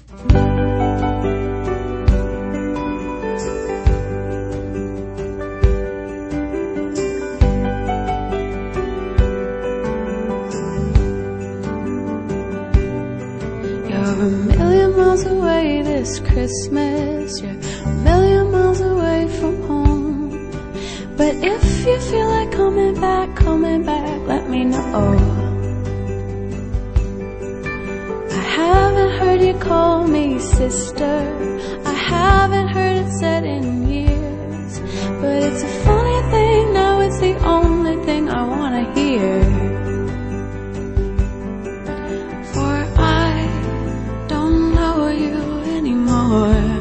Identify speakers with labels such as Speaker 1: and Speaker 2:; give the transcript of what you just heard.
Speaker 1: You're a million miles away this Christmas. You're a million miles away from home. But if you feel like coming back, let me know. I haven't heard you call me sister. I haven't heard it said in years. But it's a funny thing, now it's the only thing I wanna hear. For I don't know you anymore.